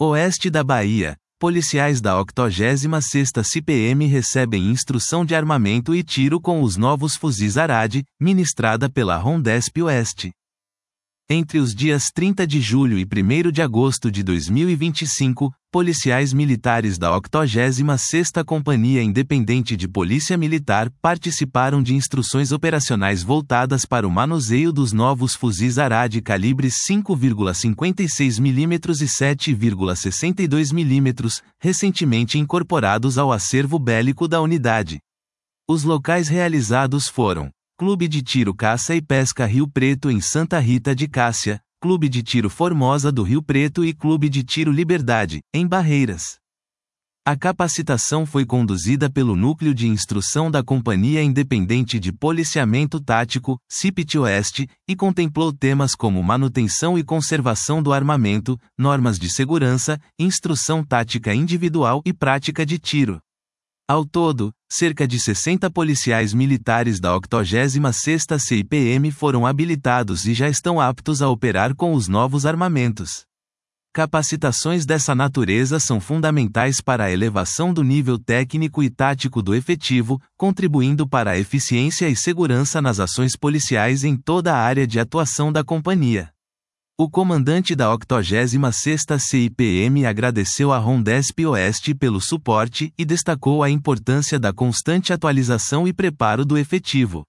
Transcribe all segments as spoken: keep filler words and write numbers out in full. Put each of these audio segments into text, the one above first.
Oeste da Bahia, policiais da octogésima sexta C P M recebem instrução de armamento e tiro com os novos fuzis Arad, ministrada pela Rondesp Oeste. Entre os dias trinta de julho e primeiro de agosto de dois mil e vinte e cinco, policiais militares da octogésima sexta Companhia Independente de Polícia Militar participaram de instruções operacionais voltadas para o manuseio dos novos fuzis Arad calibres cinco vírgula cinquenta e seis milímetros e sete vírgula sessenta e dois milímetros, recentemente incorporados ao acervo bélico da unidade. Os locais realizados foram: Clube de Tiro Caça e Pesca Rio Preto em Santa Rita de Cássia, Clube de Tiro Formosa do Rio Preto e Clube de Tiro Liberdade, em Barreiras. A capacitação foi conduzida pelo Núcleo de Instrução da Companhia Independente de Policiamento Tático, C I P T Oeste, e contemplou temas como manutenção e conservação do armamento, normas de segurança, instrução tática individual e prática de tiro. Ao todo, cerca de sessenta policiais militares da octogésima sexta C I P M foram habilitados e já estão aptos a operar com os novos armamentos. Capacitações dessa natureza são fundamentais para a elevação do nível técnico e tático do efetivo, contribuindo para a eficiência e segurança nas ações policiais em toda a área de atuação da companhia. O comandante da octogésima sexta C I P M agradeceu à Rondesp Oeste pelo suporte e destacou a importância da constante atualização e preparo do efetivo.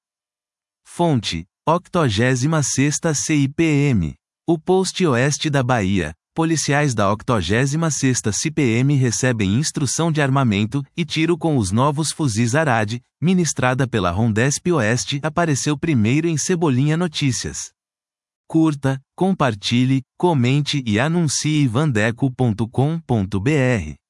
Fonte: octogésima sexta C I P M. O Post Oeste da Bahia. Policiais da octogésima sexta C P M recebem instrução de armamento e tiro com os novos fuzis Arad, ministrada pela Rondesp Oeste, apareceu primeiro em Cebolinha Notícias. Curta, compartilhe, comente e anuncie vandeco ponto com ponto br.